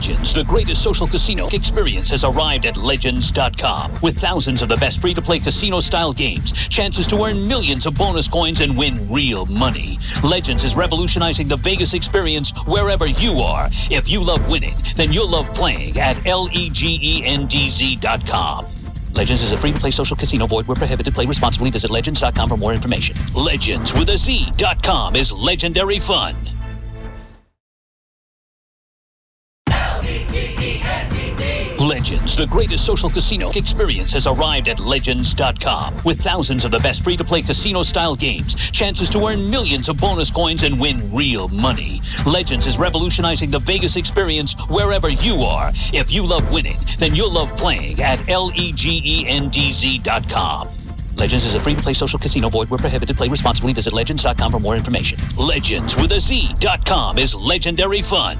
Legends, the greatest social casino experience, has arrived at Legends.com. With thousands of the best free-to-play casino-style games, chances to earn millions of bonus coins and win real money. Legends is revolutionizing the Vegas experience wherever you are. If you love winning, then you'll love playing at LEGENDZ.com. Legends is a free-to-play social casino. Void where prohibited. Play responsibly. Visit Legends.com for more information. Legends with a Z.com is legendary fun. Legends, the greatest social casino experience, has arrived at Legends.com. With thousands of the best free-to-play casino-style games, chances to earn millions of bonus coins and win real money. Legends is revolutionizing the Vegas experience wherever you are. If you love winning, then you'll love playing at LEGENDZ.com. Legends is a free-to-play social casino. Void where prohibited. Play responsibly. Visit Legends.com for more information. Legends with a Z.com is legendary fun.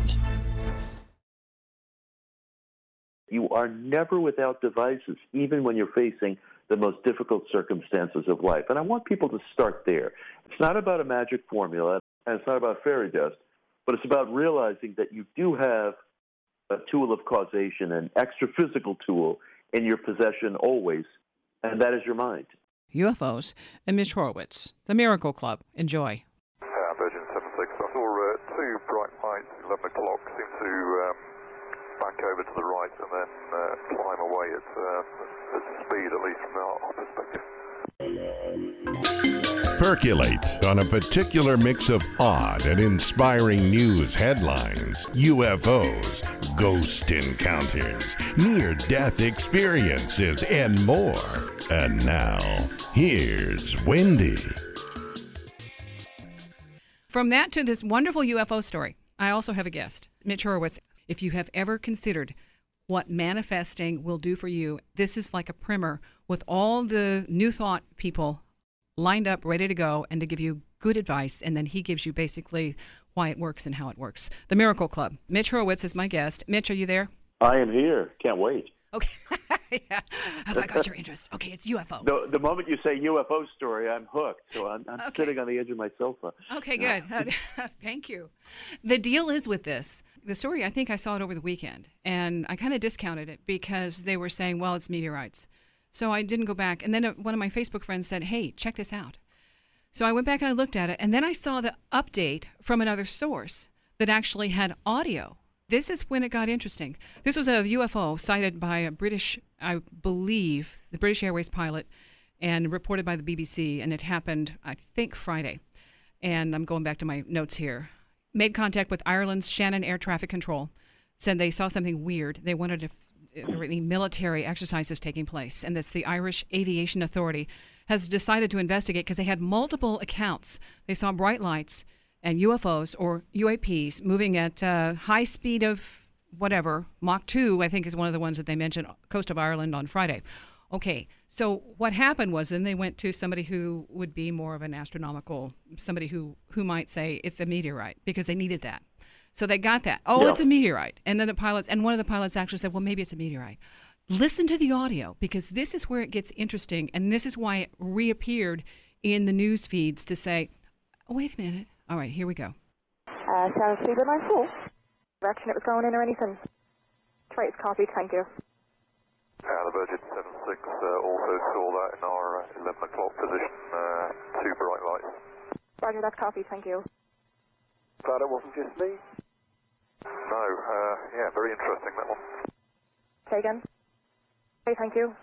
You are never without devices, even when you're facing the most difficult circumstances of life. And I want people to start there. It's not about a magic formula, and it's not about fairy dust, but it's about realizing that you do have a tool of causation, an extra physical tool in your possession always, and that is your mind. UFOs and Mitch Horowitz, The Miracle Club. Enjoy. Virgin 76. I saw two bright lights, 11 o'clock, seem to back over to the right and then climb away at speed, at least from our perspective. Percolate on a particular mix of odd and inspiring news headlines, UFOs, ghost encounters, near-death experiences, and more. And now, here's Wendy. From that to this wonderful UFO story, I also have a guest, Mitch Horowitz. If you have ever considered what manifesting will do for you, this is like a primer with all the New Thought people lined up, ready to go, and to give you good advice. And then he gives you basically why it works and how it works. The Miracle Club. Mitch Horowitz is my guest. Mitch, are you there? I am here. Can't wait. Okay. Yeah. Have I got your interest? Okay, it's UFO. The moment you say UFO story, I'm hooked. So I'm Okay. sitting on the edge of my sofa. Okay, good. Thank you. The deal is with this. The story, I think I saw it over the weekend, and I kind of discounted it because they were saying, well, it's meteorites. So I didn't go back. And then one of my Facebook friends said, hey, check this out. So I went back and I looked at it, and then I saw the update from another source that actually had audio. This is when it got interesting. This was a UFO sighted by a British, I believe, the British Airways pilot, and reported by the BBC, and it happened, I think, Friday. And I'm going back to my notes here. Made contact with Ireland's Shannon Air Traffic Control, said they saw something weird. They wondered if there were any military exercises taking place, and that's the Irish Aviation Authority has decided to investigate because they had multiple accounts. They saw bright lights and UFOs or UAPs moving at high speed of whatever, Mach 2, I think is one of the ones that they mentioned, coast of Ireland on Friday. Okay, so what happened was then they went to somebody who would be more of an astronomical, somebody who might say it's a meteorite because they needed that. So they got that. Oh, yeah. It's a meteorite. And then one of the pilots actually said, well, maybe it's a meteorite. Listen to the audio because this is where it gets interesting, and this is why it reappeared in the news feeds to say, oh, wait a minute. All right, here we go. Sarah Stephen, line 4. Direction it was going in or anything? Trace copy, thank you. The Virgin 76 also saw that in our 11 o'clock position, two bright lights. Roger, that's copy, thank you. Glad it wasn't just me? No, yeah, very interesting, that one. Say again? Okay, thank you.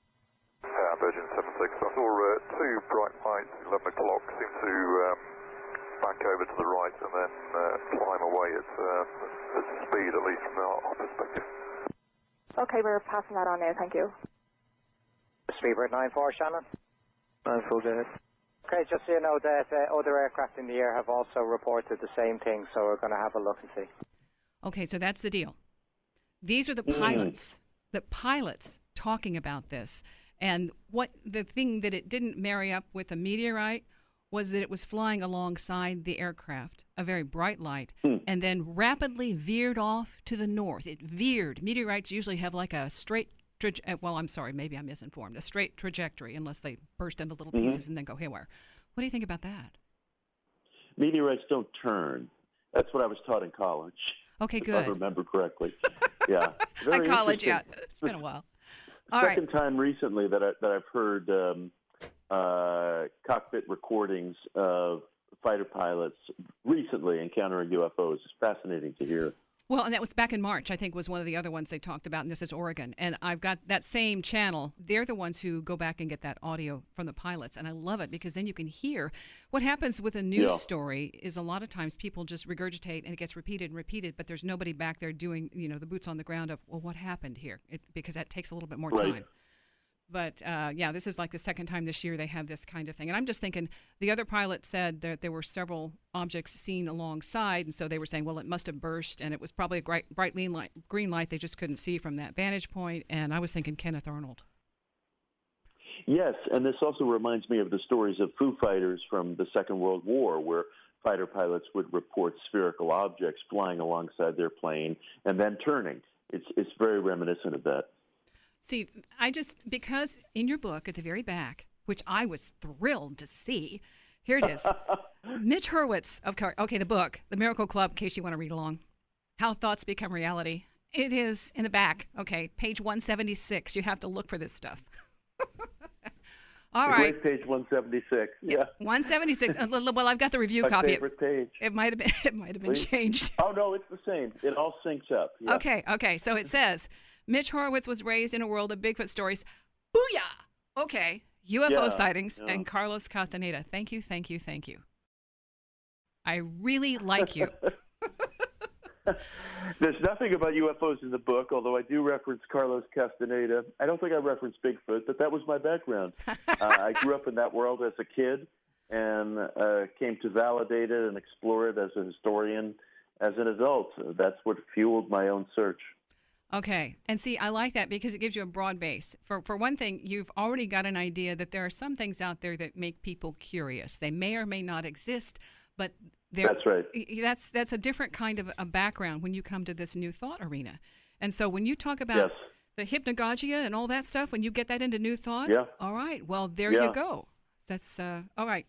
Virgin 76, I saw two bright lights, 11 o'clock, seem to back over to the right and then climb away at speed, at least from our perspective. Okay, we're passing that on now, thank you. Speedbird 94, Shannon. 94, go ahead. Okay, just so you know that other aircraft in the air have also reported the same thing, so we're going to have a look and see. Okay, so that's the deal. These are the pilots, talking about this. And what the thing that it didn't marry up with a meteorite was that it was flying alongside the aircraft, a very bright light, and then rapidly veered off to the north. It veered. Meteorites usually have like a straight, maybe I'm misinformed, a straight trajectory unless they burst into little pieces and then go haywire. What do you think about that? Meteorites don't turn. That's what I was taught in college. Okay, if good. I remember correctly. Yeah. Very A college, yeah. interesting. It's been a while. All right. Second time recently that I've heard cockpit recordings of fighter pilots recently encountering UFOs. It's fascinating to hear. Well, and that was back in March, I think, was one of the other ones they talked about, and this is Oregon. And I've got that same channel. They're the ones who go back and get that audio from the pilots, and I love it because then you can hear. What happens with a news story is a lot of times people just regurgitate, and it gets repeated and repeated, but there's nobody back there doing, the boots on the ground of, well, what happened here? Because that takes a little bit more time. But, this is like the second time this year they have this kind of thing. And I'm just thinking, the other pilot said that there were several objects seen alongside, and so they were saying, well, it must have burst, and it was probably a bright green light they just couldn't see from that vantage point. And I was thinking Kenneth Arnold. Yes, and this also reminds me of the stories of Foo Fighters from the Second World War, where fighter pilots would report spherical objects flying alongside their plane and then turning. It's very reminiscent of that. See, because in your book at the very back, which I was thrilled to see, here it is. Mitch Hurwitz, the book, The Miracle Club, in case you want to read along. How Thoughts Become Reality. It is in the back. Okay, page 176. You have to look for this stuff. All right. Great, page 176. Yeah. 176. Well, I've got the review My copy. favorite page. It might have been changed. Oh, no, it's the same. It all syncs up. Yeah. Okay. So it says, Mitch Horowitz was raised in a world of Bigfoot stories. Booyah! Okay. UFO sightings and Carlos Castaneda. Thank you. I really like you. There's nothing about UFOs in the book, although I do reference Carlos Castaneda. I don't think I reference Bigfoot, but that was my background. I grew up in that world as a kid and came to validate it and explore it as a historian as an adult. That's what fueled my own search. Okay. And see, I like that because it gives you a broad base. For one thing, you've already got an idea that there are some things out there that make people curious. They may or may not exist, but that's right. That's a different kind of a background when you come to this new thought arena. And so when you talk about the hypnagogia and all that stuff, when you get that into new thought, all right, well, there you go. That's all right.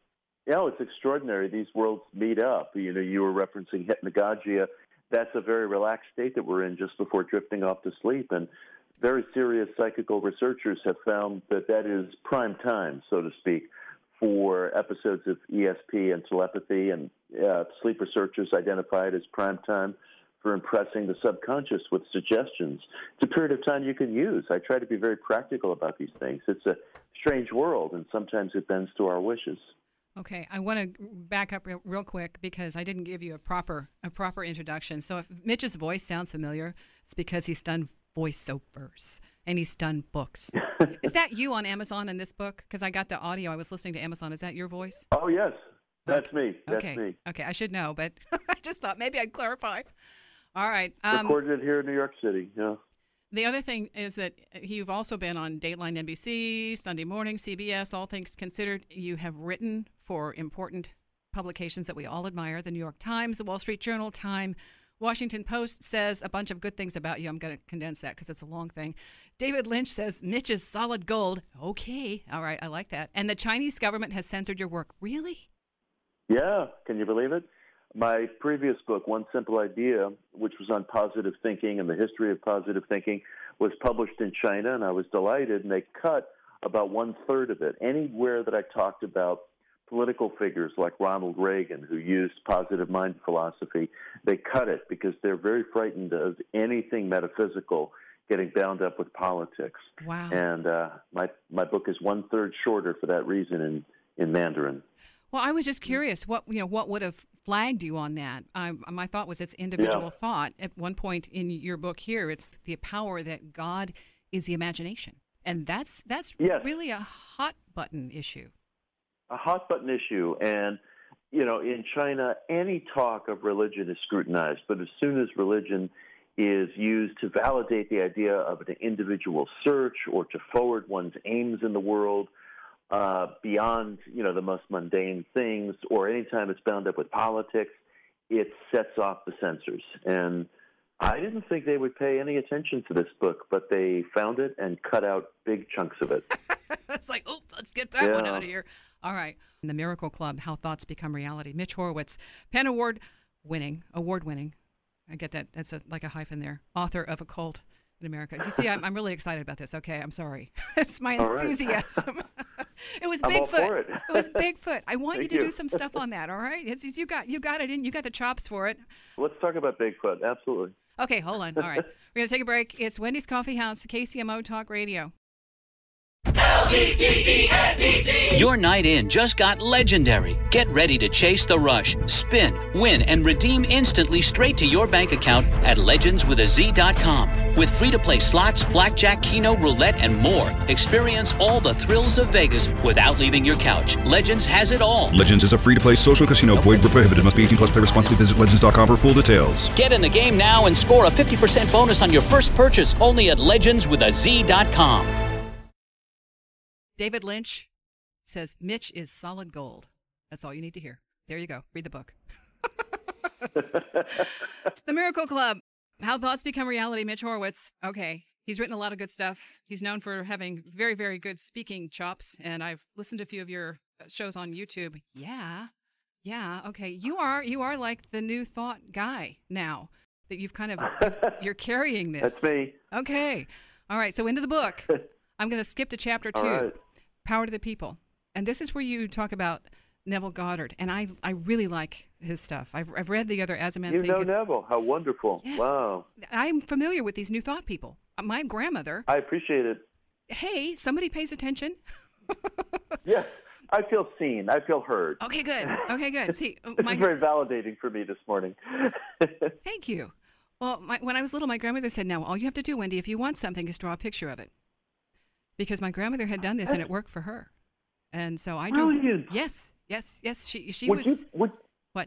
It's extraordinary. These worlds meet up. You were referencing hypnagogia. That's a very relaxed state that we're in just before drifting off to sleep. And very serious psychical researchers have found that is prime time, so to speak, for episodes of ESP and telepathy. And sleep researchers identify it as prime time for impressing the subconscious with suggestions. It's a period of time you can use. I try to be very practical about these things. It's a strange world, and sometimes it bends to our wishes. Okay, I want to back up real quick because I didn't give you a proper introduction. So if Mitch's voice sounds familiar, it's because he's done voiceovers and he's done books. Is that you on Amazon in this book? Because I got the audio. I was listening to Amazon. Is that your voice? Oh, yes. That's me. That's me. Okay, I should know, but I just thought maybe I'd clarify. All right. Recorded here in New York City, yeah. The other thing is that you've also been on Dateline NBC, Sunday Morning, CBS, All Things Considered. You have written for important publications that we all admire, the New York Times, the Wall Street Journal, Time, Washington Post says a bunch of good things about you. I'm going to condense that because it's a long thing. David Lynch says, Mitch is solid gold. Okay. All right. I like that. And the Chinese government has censored your work. Really? Yeah. Can you believe it? My previous book, One Simple Idea, which was on positive thinking and the history of positive thinking, was published in China, and I was delighted, and they cut about 1/3 of it. Anywhere that I talked about political figures like Ronald Reagan, who used positive mind philosophy, they cut it because they're very frightened of anything metaphysical getting bound up with politics. Wow. And my book is 1/3 shorter for that reason in Mandarin. Well, I was just curious, what would have flagged you on that? My thought was it's individual thought. At one point in your book here, it's the power that God is the imagination. And that's really a hot button issue. A hot button issue. And, in China, any talk of religion is scrutinized. But as soon as religion is used to validate the idea of an individual search or to forward one's aims in the world, beyond, the most mundane things, or anytime it's bound up with politics, it sets off the censors. And I didn't think they would pay any attention to this book, but they found it and cut out big chunks of it. It's like, let's get that one out of here. All right. The Miracle Club, How Thoughts Become Reality. Mitch Horowitz, PEN award-winning I get that. That's like a hyphen there. Author of a cult in America. You see, I'm really excited about this. Okay, I'm sorry. It's my enthusiasm. It was I'm all Bigfoot. for it. It was Bigfoot. I want you Thank to you. do some stuff on that. All right, you got it. You got the chops for it. Let's talk about Bigfoot. Absolutely. Okay, hold on. All right, we're gonna take a break. It's Wendy's Coffee House, KCMO Talk Radio. Your night in just got legendary. Get ready to chase the rush, spin, win, and redeem instantly straight to your bank account at legendswithaz.com. With free-to-play slots, blackjack, keno, roulette, and more. Experience all the thrills of Vegas without leaving your couch. Legends has it all. Legends is a free-to-play social casino. Void where prohibited. Must be 18 plus. Play responsibly. Visit legends.com for full details. Get in the game now and score a 50% bonus on your first purchase only at legendswithaz.com. David Lynch says Mitch is solid gold. That's all you need to hear. There you go. Read the book. The Miracle Club. How Thoughts Become Reality. Mitch Horowitz. Okay. He's written a lot of good stuff. He's known for having very, very good speaking chops. And I've listened to a few of your shows on YouTube. Yeah. Okay. You are like the new thought guy now that you've kind of, you're carrying this. That's me. Okay. All right. So into the book. I'm going to skip to chapter 2, All right. Power to the People. And this is where you talk about Neville Goddard. And I really like his stuff. I've read the other As a Man You Thinketh. know Neville. How wonderful. Yes. Wow. I'm familiar with these New Thought people. My grandmother, I appreciate it. hey, somebody pays attention. Yes. I feel seen. I feel heard. Okay, good. See, This is very validating for me this morning. thank you. Well, when I was little, my grandmother said, now, all you have to do, Wendy, if you want something, is draw a picture of it. Because my grandmother had done this and it worked for her. And so I drew. Brilliant. Yes. She Would was. you, What?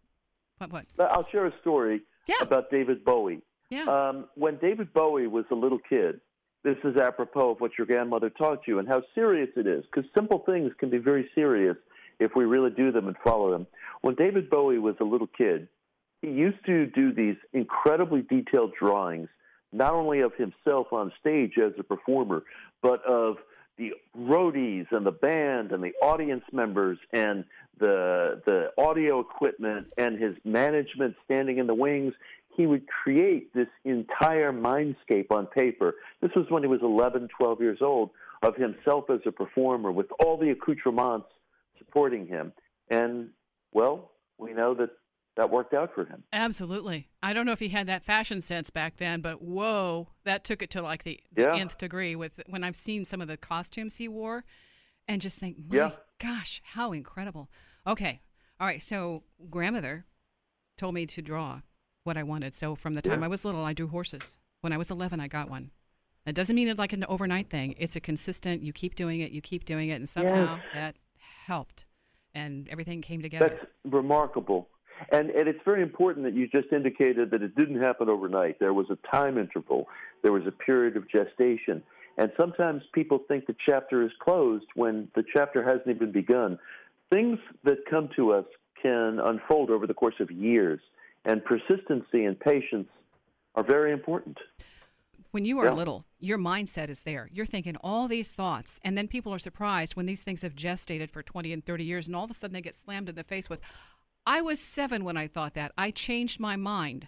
I'll share a story Yeah. about David Bowie. Yeah. When David Bowie was a little kid, this is apropos of what your grandmother taught you and how serious it is, because simple things can be very serious if we really do them and follow them. When David Bowie was a little kid, he used to do these incredibly detailed drawings, not only of himself on stage as a performer, but of the roadies and the band and the audience members and the audio equipment and his management standing in the wings. He would create this entire mindscape on paper. This was when he was 11, 12 years old, of himself as a performer with all the accoutrements supporting him. And, well, we know that worked out for him. Absolutely. I don't know if he had that fashion sense back then, but whoa, that took it to like the nth degree with when I've seen some of the costumes he wore and just think, my gosh, how incredible. Okay. All right. So grandmother told me to draw what I wanted. So from the time I was little, I drew horses. When I was 11, I got one. It doesn't mean it's like an overnight thing. It's a consistent, you keep doing it, and somehow that helped and everything came together. That's remarkable. And it's very important that you just indicated that it didn't happen overnight. There was a time interval. There was a period of gestation. And sometimes people think the chapter is closed when the chapter hasn't even begun. Things that come to us can unfold over the course of years, and persistency and patience are very important. When you are little, your mindset is there. You're thinking all these thoughts, and then people are surprised when these things have gestated for 20 and 30 years, and all of a sudden they get slammed in the face with, I was 7 when I thought that. I changed my mind.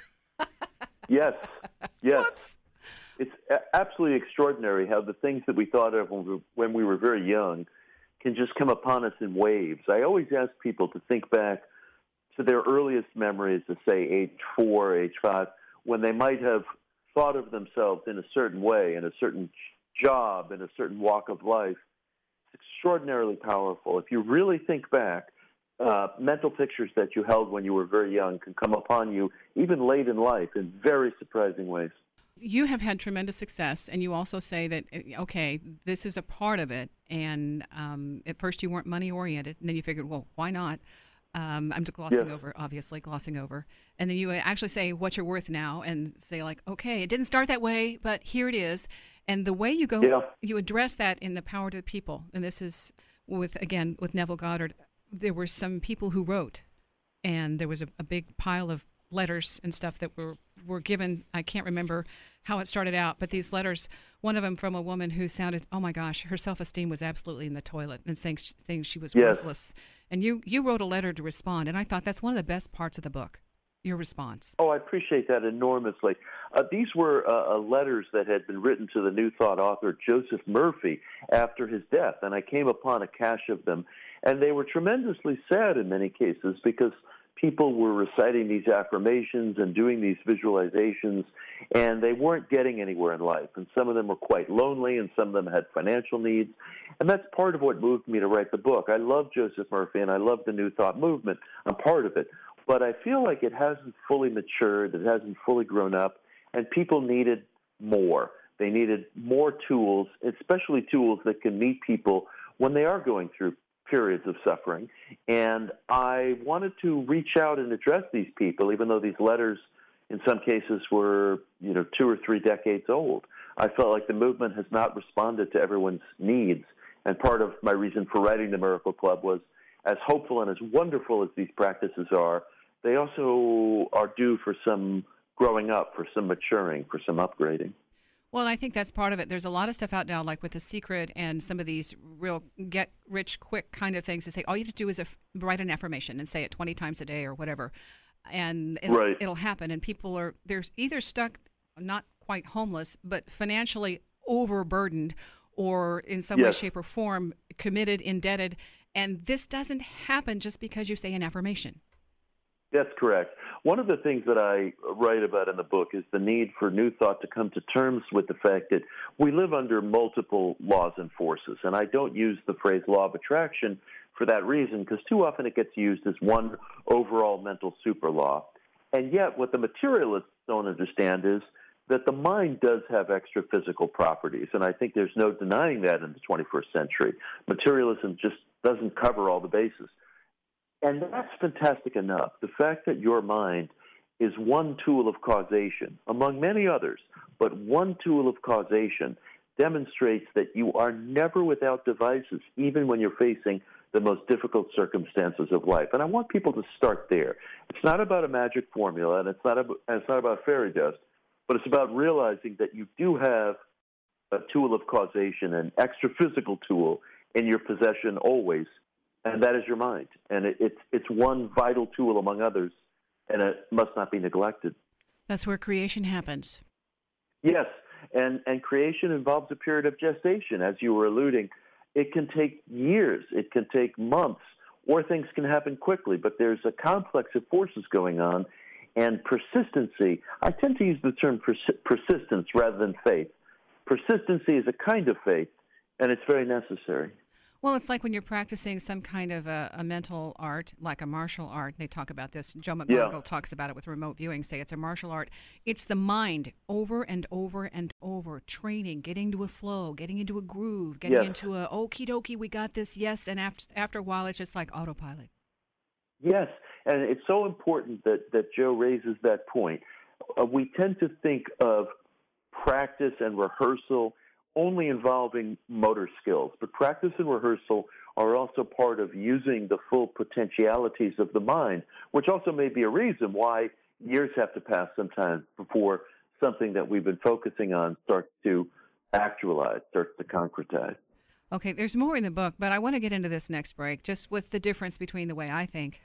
Yes. Whoops. It's absolutely extraordinary how the things that we thought of when we were very young can just come upon us in waves. I always ask people to think back to their earliest memories of, say, age 4, age 5, when they might have thought of themselves in a certain way, in a certain job, in a certain walk of life. It's extraordinarily powerful. If you really think back, mental pictures that you held when you were very young can come upon you even late in life in very surprising ways. You have had tremendous success, and you also say that, okay, this is a part of it, and at first you weren't money-oriented, and then you figured, well, why not? I'm just glossing over. And then you actually say what you're worth now and say, like, okay, it didn't start that way, but here it is. And the way you go, you address that in The Power to the People, and this is, with Neville Goddard. There were some people who wrote, and there was a big pile of letters and stuff that were given. I can't remember how it started out, but these letters, one of them from a woman who sounded, oh my gosh, her self-esteem was absolutely in the toilet and saying she was worthless. And you wrote a letter to respond, and I thought that's one of the best parts of the book. your response. Oh, I appreciate that enormously. These were letters that had been written to the New Thought author Joseph Murphy after his death, and I came upon a cache of them, and they were tremendously sad in many cases because people were reciting these affirmations and doing these visualizations, and they weren't getting anywhere in life. And some of them were quite lonely, and some of them had financial needs. And that's part of what moved me to write the book. I love Joseph Murphy, and I love the New Thought movement. I'm part of it. But I feel like it hasn't fully matured, it hasn't fully grown up, and people needed more. They needed more tools, especially tools that can meet people when they are going through periods of suffering. And I wanted to reach out and address these people, even though these letters in some cases were, 2 or 3 decades old. I felt like the movement has not responded to everyone's needs. And part of my reason for writing the Miracle Club was, as hopeful and as wonderful as these practices are, they also are due for some growing up, for some maturing, for some upgrading. Well, I think that's part of it. There's a lot of stuff out now, like with The Secret and some of these real get-rich-quick kind of things that say all you have to do is write an affirmation and say it 20 times a day or whatever, and it'll happen. And people they're either stuck, not quite homeless, but financially overburdened or in some way, shape, or form committed, indebted. And this doesn't happen just because you say an affirmation. That's correct. One of the things that I write about in the book is the need for New Thought to come to terms with the fact that we live under multiple laws and forces. And I don't use the phrase law of attraction for that reason, because too often it gets used as one overall mental super law. And yet what the materialists don't understand is that the mind does have extra physical properties. And I think there's no denying that in the 21st century. Materialism just doesn't cover all the bases. And that's fantastic enough. The fact that your mind is one tool of causation, among many others, but one tool of causation demonstrates that you are never without devices, even when you're facing the most difficult circumstances of life. And I want people to start there. It's not about a magic formula, and it's not about fairy dust, but it's about realizing that you do have a tool of causation, an extra physical tool in your possession always, and that is your mind. And it's one vital tool among others, and it must not be neglected. That's where creation happens. Yes, and creation involves a period of gestation, as you were alluding. It can take years, it can take months, or things can happen quickly, but there's a complex of forces going on, and persistency. I tend to use the term persistence rather than faith. Persistency is a kind of faith, and it's very necessary. Well, it's like when you're practicing some kind of a mental art, like a martial art. They talk about this. Joe McGonigal talks about it with remote viewing, say it's a martial art. It's the mind over and over and over, training, getting to a flow, getting into a groove, getting into a okie dokie, we got this, yes, and after a while it's just like autopilot. Yes, and it's so important that Joe raises that point. We tend to think of practice and rehearsal only involving motor skills, but practice and rehearsal are also part of using the full potentialities of the mind, which also may be a reason why years have to pass sometimes before something that we've been focusing on starts to actualize, starts to concretize. Okay, there's more in the book, but I want to get into this next break, just with the difference between the way I think,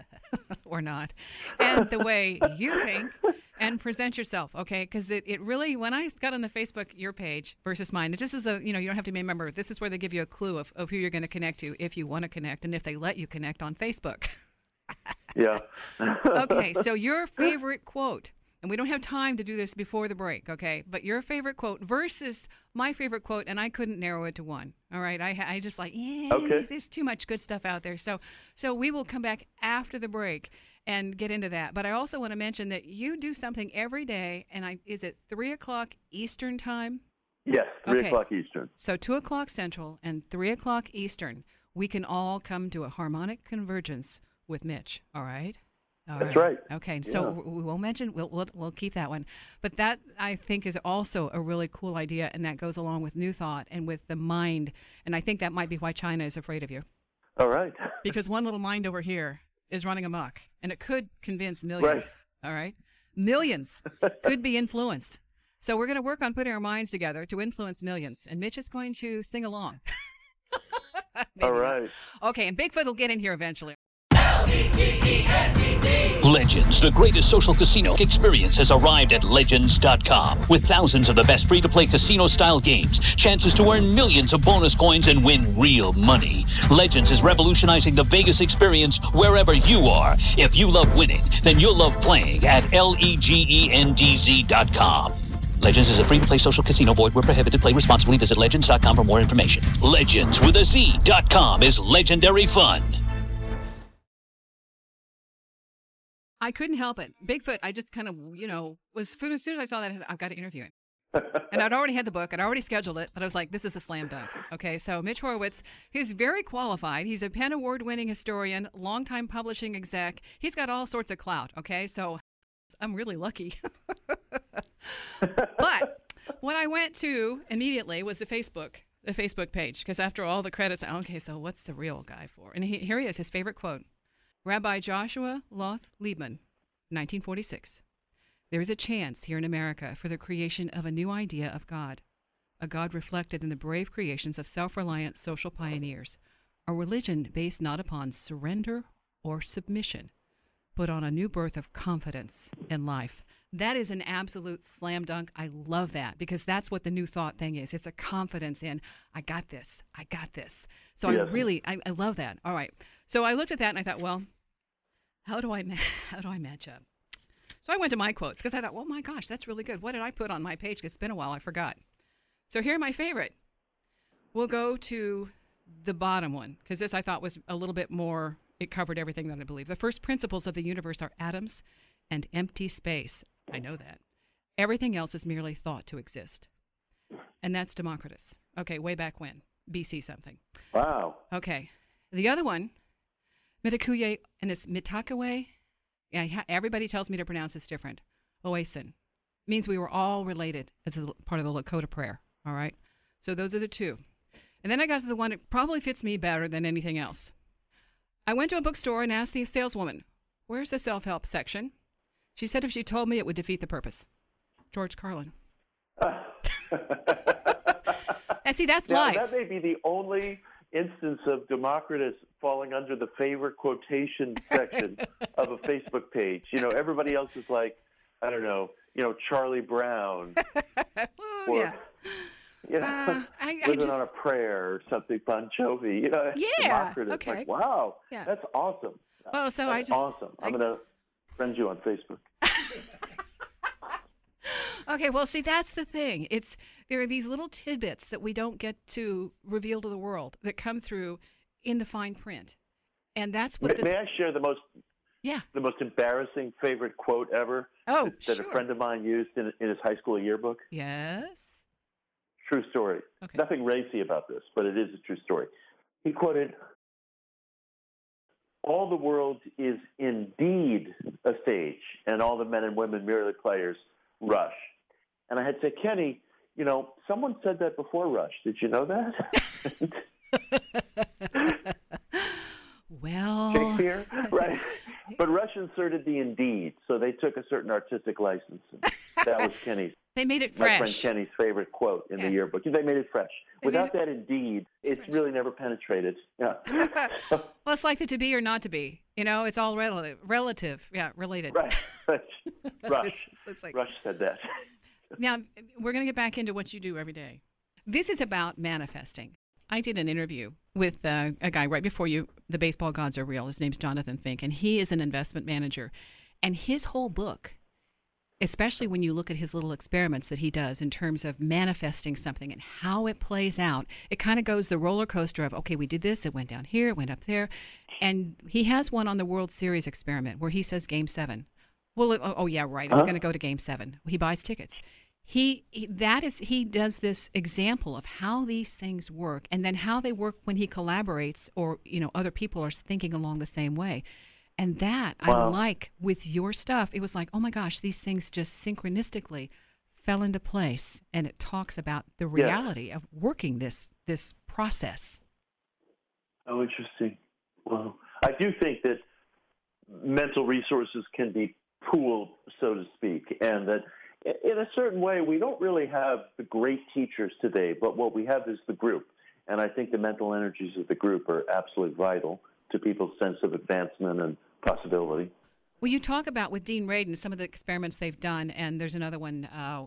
or not, and the way you think and present yourself, okay? Because it really, when I got on the Facebook, your page versus mine, it just is you don't have to be a member. This is where they give you a clue of who you're going to connect to if you want to connect and if they let you connect on Facebook. Yeah. Okay, so your favorite quote. And we don't have time to do this before the break, okay? But your favorite quote versus my favorite quote, and I couldn't narrow it to one, all right? I just like, there's too much good stuff out there. So we will come back after the break and get into that. But I also want to mention that you do something every day, and is it 3 o'clock Eastern time? Yes, 3 o'clock Eastern. So 2 o'clock Central and 3 o'clock Eastern, we can all come to a harmonic convergence with Mitch, all right? That's right. Okay, so we won't mention. We'll keep that one, but that I think is also a really cool idea, and that goes along with New Thought and with the mind. And I think that might be why China is afraid of you. All right. Because one little mind over here is running amok, and it could convince millions. Right. All right, millions could be influenced. So we're going to work on putting our minds together to influence millions, and Mitch is going to sing along. All right. Okay, and Bigfoot will get in here eventually. L-E-T-E-N-E Legends, the greatest social casino experience, has arrived at Legends.com. With thousands of the best free-to-play casino-style games, chances to earn millions of bonus coins and win real money. Legends is revolutionizing the Vegas experience wherever you are. If you love winning, then you'll love playing at LEGENDZ.com. Legends is a free-to-play social casino. Void where prohibited. Play responsibly. Visit Legends.com for more information. Legends with a Z.com is legendary fun. I couldn't help it. Bigfoot, I just kind of, was food. As soon as I saw that, I've got to interview him. And I'd already had the book. I'd already scheduled it. But I was like, this is a slam dunk. Okay, so Mitch Horowitz, he's very qualified. He's a Penn Award-winning historian, longtime publishing exec. He's got all sorts of clout, okay? So I'm really lucky. But what I went to immediately was the Facebook page, because after all the credits, okay, so what's the real guy for? And here he is, his favorite quote. Rabbi Joshua Loth Liebman, 1946. There is a chance here in America for the creation of a new idea of God, a God reflected in the brave creations of self-reliant social pioneers, a religion based not upon surrender or submission, but on a new birth of confidence in life. That is an absolute slam dunk. I love that, because that's what the New Thought thing is. It's a confidence in, I got this. So yes. I love that. All right. So I looked at that and I thought, well, how do I match up? So I went to my quotes, because I thought, oh my gosh, that's really good. What did I put on my page? It's been a while. I forgot. So here are my favorite. We'll go to the bottom one, because this I thought was a little bit more, it covered everything that I believe. The first principles of the universe are atoms and empty space. I know that. Everything else is merely thought to exist. And that's Democritus. Okay, way back when. BC something. Wow. Okay. The other one, Mitakuye, and it's Mitakawe. Yeah, everybody tells me to pronounce this different. Oasin. Means we were all related. It's a part of the Lakota prayer. All right? So those are the two. And then I got to the one that probably fits me better than anything else. I went to a bookstore and asked the saleswoman, where's the self-help section? She said if she told me, it would defeat the purpose. George Carlin. And see, that's life. That may be the only instance of Democritus falling under the favorite quotation section of a Facebook page. Everybody else is like, I don't know, Charlie Brown. Or, living on a prayer or something, Bon Jovi. Democritus. Okay. Like, wow, that's awesome. Well, so that's awesome. I'm going to friend you on Facebook. Okay, well, see, that's the thing. There are these little tidbits that we don't get to reveal to the world that come through in the fine print, and that's what. May I share the most embarrassing favorite quote ever? Oh, that a friend of mine used in his high school yearbook. Yes. True story. Okay. Nothing racy about this, but it is a true story. He quoted, "All the world is indeed a stage, and all the men and women merely players. Rush." And I had said, Kenny, someone said that before Rush. Did you know that? Well, Shakespeare, right? But Rush inserted the indeed, so they took a certain artistic license. That was Kenny's. They made it fresh. My friend Kenny's favorite quote in the yearbook. They made it fresh. Without that indeed, it's really never penetrated. Yeah. Well, it's like the to be or not to be. It's all relative. Yeah, related. Right. Rush. It's like, Rush said that. Now, we're going to get back into what you do every day. This is about manifesting. I did an interview with a guy right before you, The Baseball Gods Are Real. His name's Jonathan Fink, and he is an investment manager. And his whole book, especially when you look at his little experiments that he does in terms of manifesting something and how it plays out, it kind of goes the roller coaster of, okay, we did this, it went down here, it went up there. And he has one on the World Series experiment where he says Game 7. Well, oh yeah, right, it's going to go to Game 7. He buys tickets. He does this example of how these things work and then how they work when he collaborates or, other people are thinking along the same way. And that I like with your stuff. It was like, oh my gosh, these things just synchronistically fell into place. And it talks about the reality of working this process. Oh, interesting. Well, I do think that mental resources can be pooled, so to speak, and that in a certain way, we don't really have the great teachers today, but what we have is the group. And I think the mental energies of the group are absolutely vital to people's sense of advancement and possibility. Well, you talk about with Dean Radin some of the experiments they've done, and there's another one.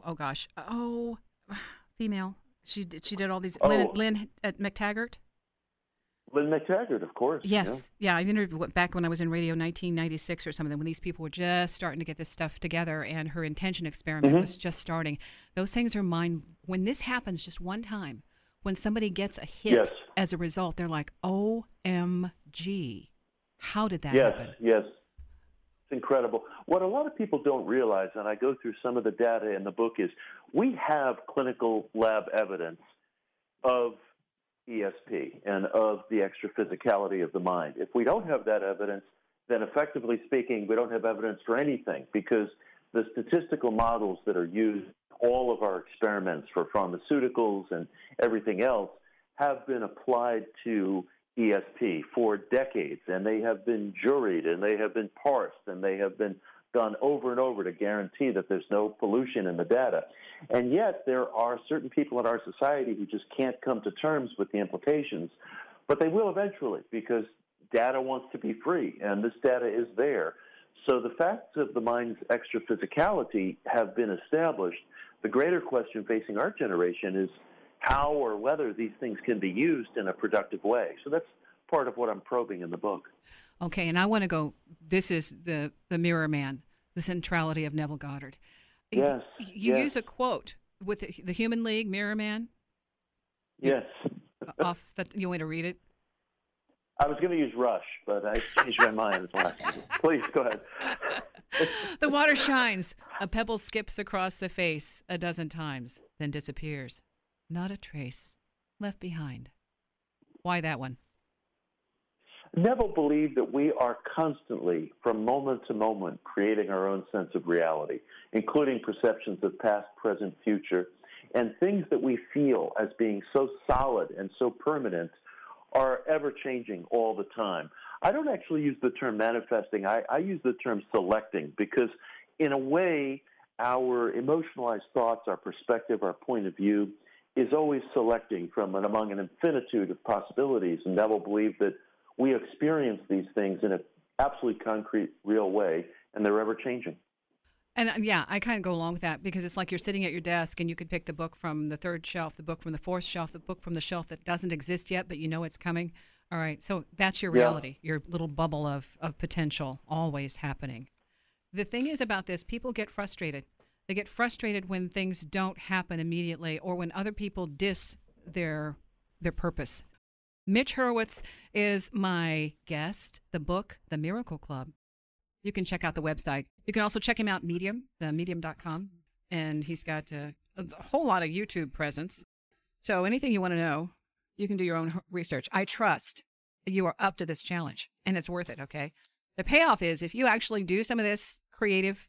Female. She did all these. Lynn at McTaggart. Lynn McTaggart, of course. Yes. Yeah, I interviewed back when I was in radio 1996 or something, when these people were just starting to get this stuff together, and her intention experiment was just starting. Those things are when this happens just one time, when somebody gets a hit as a result, they're like, OMG, how did that happen? Yes. It's incredible. What a lot of people don't realize, and I go through some of the data in the book, is we have clinical lab evidence of ESP and of the extra physicality of the mind. If we don't have that evidence, then effectively speaking, we don't have evidence for anything, because the statistical models that are used in all of our experiments for pharmaceuticals and everything else have been applied to ESP for decades, and they have been juried, and they have been parsed, and they have been done over and over to guarantee that there's no pollution in the data. And yet there are certain people in our society who just can't come to terms with the implications, but they will eventually, because data wants to be free, and this data is there. So the facts of the mind's extra physicality have been established. The greater question facing our generation is how or whether these things can be used in a productive way. So that's part of what I'm probing in the book. Okay, and I want to go, this is the Mirror Man, the centrality of Neville Goddard. Yes. You use a quote with the Human League, Mirror Man? Yes. You want to read it? I was going to use Rush, but I changed my mind. Please, go ahead. The water shines. A pebble skips across the face 12 times, then disappears. Not a trace left behind. Why that one? Neville believed that we are constantly, from moment to moment, creating our own sense of reality, including perceptions of past, present, future, and things that we feel as being so solid and so permanent are ever-changing all the time. I don't actually use the term manifesting. I use the term selecting, because in a way, our emotionalized thoughts, our perspective, our point of view is always selecting from and among an infinitude of possibilities. And Neville believed that we experience these things in an absolutely concrete, real way, and they're ever-changing. And I kind of go along with that, because it's like you're sitting at your desk and you could pick the book from the third shelf, the book from the fourth shelf, the book from the shelf that doesn't exist yet, but you know it's coming. All right, so that's your reality, your little bubble of potential always happening. The thing is about this, people get frustrated. They get frustrated when things don't happen immediately, or when other people diss their purpose. Mitch Hurwitz is my guest. The book, The Miracle Club. You can check out the website. You can also check him out Medium, medium.com, and he's got a whole lot of YouTube presence. So anything you want to know, you can do your own research. I trust that you are up to this challenge, and it's worth it, okay? The payoff is if you actually do some of this creative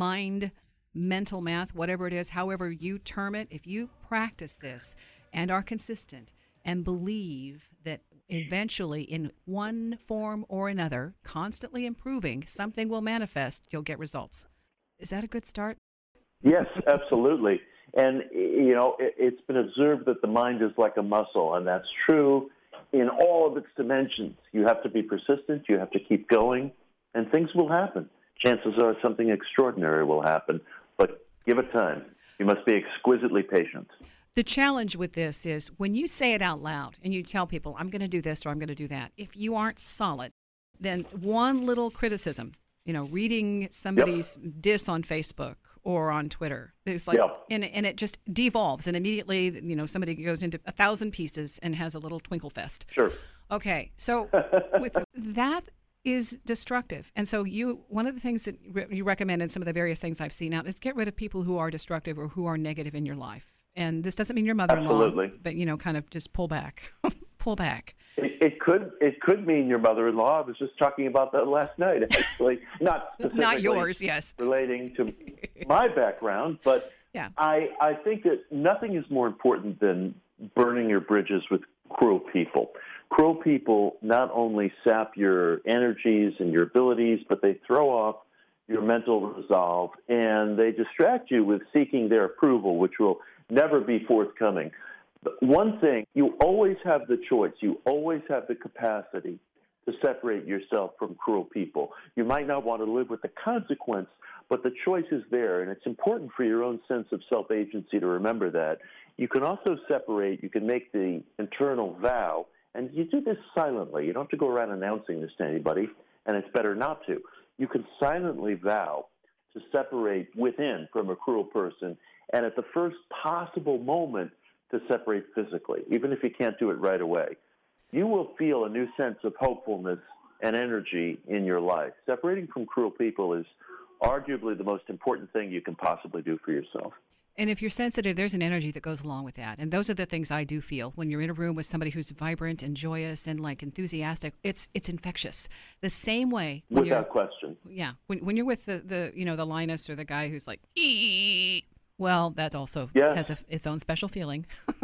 mental math, whatever it is, however you term it, if you practice this and are consistent and believe that eventually in one form or another, constantly improving, something will manifest, you'll get results. Is that a good start? Yes, absolutely. And, you know, it's been observed that the mind is like a muscle, and that's true in all of its dimensions. You have to be persistent, you have to keep going, and things will happen. Chances are something extraordinary will happen, but give it time. You must be exquisitely patient. The challenge with this is when you say it out loud and you tell people, I'm going to do this or I'm going to do that, if you aren't solid, then one little criticism, reading somebody's diss on Facebook or on Twitter, it's like, and it just devolves, and immediately, somebody goes into 1,000 pieces and has a little twinkle fest. Sure. Okay, so with that is destructive. And so one of the things that you recommend in some of the various things I've seen out is get rid of people who are destructive or who are negative in your life. And this doesn't mean your mother-in-law, Absolutely. But, kind of just pull back. Pull back. It could mean your mother-in-law. I was just talking about that last night, actually. Not specifically not yours, yes. relating to my background, but yeah. I think that nothing is more important than burning your bridges with cruel people. Cruel people not only sap your energies and your abilities, but they throw off your mental resolve, and they distract you with seeking their approval, which will never be forthcoming. One thing, you always have the choice, you always have the capacity to separate yourself from cruel people. You might not want to live with the consequence, but the choice is there, and it's important for your own sense of self-agency to remember that. You can also separate. You can make the internal vow, and you do this silently. You don't have to go around announcing this to anybody, and it's better not to. You can silently vow to separate within from a cruel person, and at the first possible moment to separate physically, even if you can't do it right away. You will feel a new sense of hopefulness and energy in your life. Separating from cruel people is arguably the most important thing you can possibly do for yourself. And if you're sensitive, there's an energy that goes along with that. And those are the things I do feel. When you're in a room with somebody who's vibrant and joyous and like enthusiastic, it's infectious. The same way. Without question. Yeah. When you're with the Linus or the guy who's like, ee, well, that also has its own special feeling.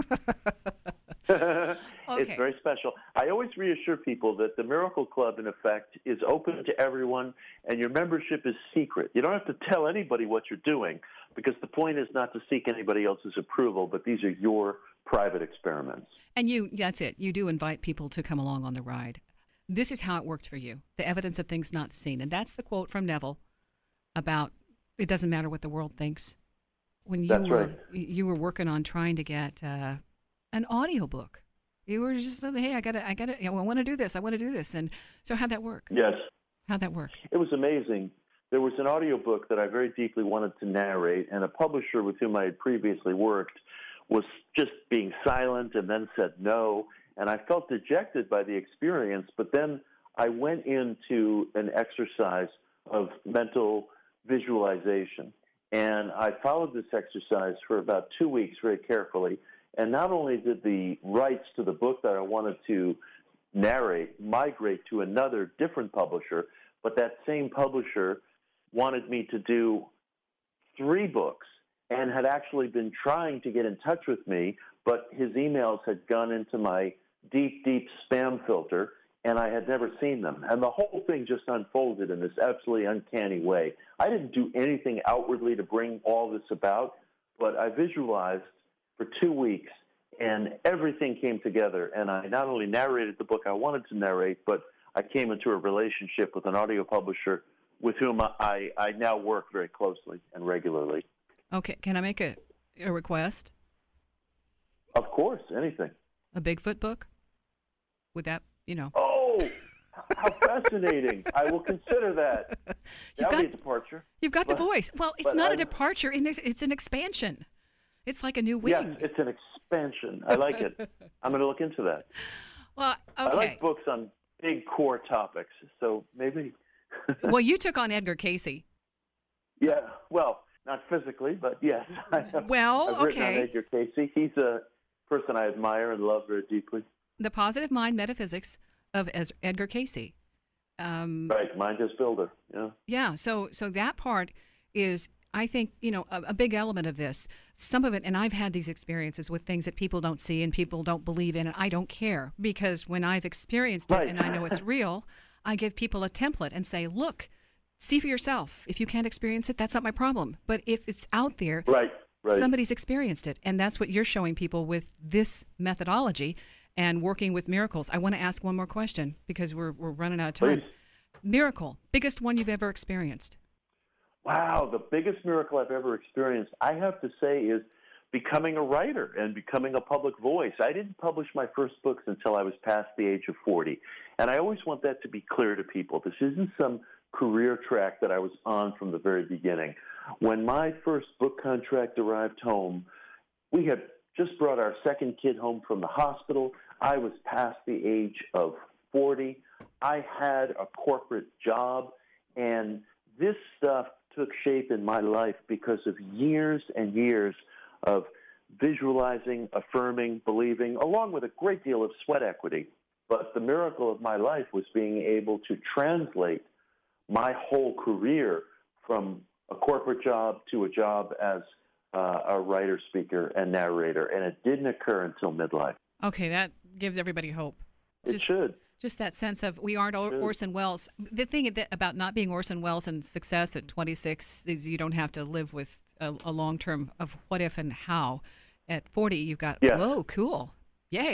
Okay. It's very special. I always reassure people that the Miracle Club, in effect, is open to everyone, and your membership is secret. You don't have to tell anybody what you're doing, because the point is not to seek anybody else's approval, but these are your private experiments. And that's it. You do invite people to come along on the ride. This is how it worked for you, the evidence of things not seen. And that's the quote from Neville about it doesn't matter what the world thinks. When you were working on trying to get an audiobook. You were just saying, hey, I want to do this. I want to do this. And so how'd that work? Yes. How'd that work? It was amazing. There was an audiobook that I very deeply wanted to narrate, and a publisher with whom I had previously worked was just being silent and then said no. And I felt dejected by the experience, but then I went into an exercise of mental visualization. And I followed this exercise for about 2 weeks very carefully. And not only did the rights to the book that I wanted to narrate migrate to another different publisher, but that same publisher wanted me to do 3 books and had actually been trying to get in touch with me, but his emails had gone into my deep, deep spam filter, and I had never seen them. And the whole thing just unfolded in this absolutely uncanny way. I didn't do anything outwardly to bring all this about, but I visualized for 2 weeks, and everything came together. And I not only narrated the book I wanted to narrate, but I came into a relationship with an audio publisher with whom I now work very closely and regularly. Okay. Can I make a request? Of course, anything. A Bigfoot book? Would that, Oh, how fascinating. I will consider that. That would be a departure. You've got the voice. Well, it's not a departure. It's an expansion. It's like a new wing. Yes, it's an expansion. I like it. I'm going to look into that. Well, okay. I like books on big core topics, so maybe. Well, you took on Edgar Cayce. Yeah, well, not physically, but yes. I've written on Edgar Cayce. He's a person I admire and love very deeply. The Positive Mind Metaphysics of Edgar Cayce. Right, mind as builder. Yeah. Yeah. So that part is, I think, a big element of this. Some of it, and I've had these experiences with things that people don't see and people don't believe in, and I don't care, because when I've experienced it and I know it's real, I give people a template and say, look, see for yourself. If you can't experience it, that's not my problem. But if it's out there, somebody's experienced it, and that's what you're showing people with this methodology and working with miracles. I want to ask one more question because we're running out of time. Please. Miracle, biggest one you've ever experienced. Wow, the biggest miracle I've ever experienced, I have to say, is becoming a writer and becoming a public voice. I didn't publish my first books until I was past the age of 40. And I always want that to be clear to people. This isn't some career track that I was on from the very beginning. When my first book contract arrived home, we had just brought our second kid home from the hospital. I was past the age of 40. I had a corporate job, and this stuff took shape in my life because of years and years of visualizing, affirming, believing, along with a great deal of sweat equity. But the miracle of my life was being able to translate my whole career from a corporate job to a job as a writer, speaker, and narrator. And it didn't occur until midlife. Okay, that gives everybody hope. It should. Just that sense of we aren't Orson Welles. The thing about not being Orson Welles and success at 26 is you don't have to live with a long term of what if and how. At 40, you've got, whoa, cool. Yay.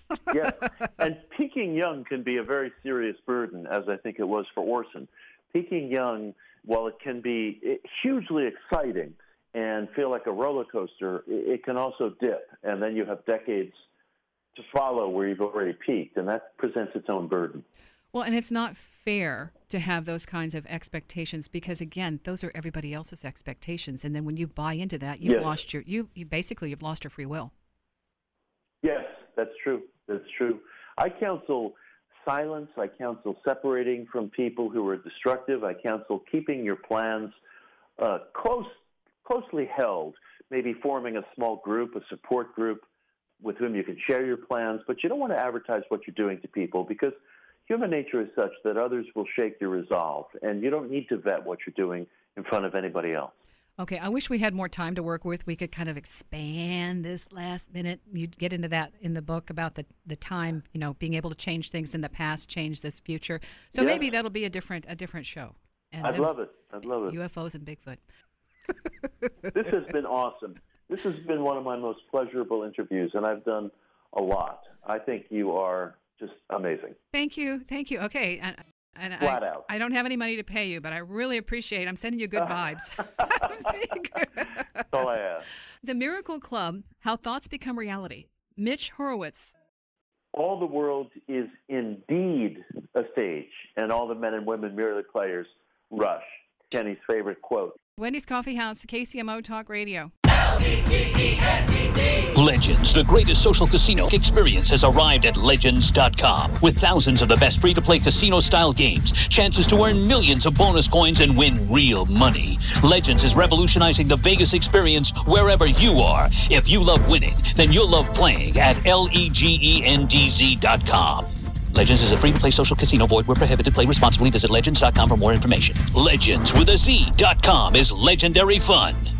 Yes, and peaking young can be a very serious burden, as I think it was for Orson. Peaking young, while it can be hugely exciting and feel like a roller coaster, it can also dip, and then you have decades to follow where you've already peaked, and that presents its own burden. Well, and it's not fair to have those kinds of expectations because, again, those are everybody else's expectations, and then when you buy into that, you've lost you've lost your free will. Yes, that's true. That's true. I counsel silence. I counsel separating from people who are destructive. I counsel keeping your plans closely held, maybe forming a small group, a support group with whom you can share your plans, but you don't want to advertise what you're doing to people because human nature is such that others will shake your resolve, and you don't need to vet what you're doing in front of anybody else. Okay, I wish we had more time to work with. We could kind of expand this last minute. You'd get into that in the book about the time, being able to change things in the past, change this future. So maybe that'll be a different show. And I'd love it. UFOs and Bigfoot. This has been awesome. This has been one of my most pleasurable interviews, and I've done a lot. I think you are just amazing. Thank you. Okay. And Flat out. I don't have any money to pay you, but I really appreciate it. I'm sending you good vibes. That's all I ask. The Miracle Club, How Thoughts Become Reality. Mitch Horowitz. All the world is indeed a stage, and all the men and women merely players. Rush. Kenny's favorite quote. Wendy's Coffee House, KCMO Talk Radio. Legends, the greatest social casino experience, has arrived at Legends.com. With thousands of the best free-to-play casino-style games, chances to earn millions of bonus coins and win real money. Legends is revolutionizing the Vegas experience wherever you are. If you love winning, then you'll love playing at LEGENDZ.com. Legends is a free-to-play social casino. Void where prohibited. Play responsibly. Visit Legends.com for more information. Legends with a Z.com is legendary fun.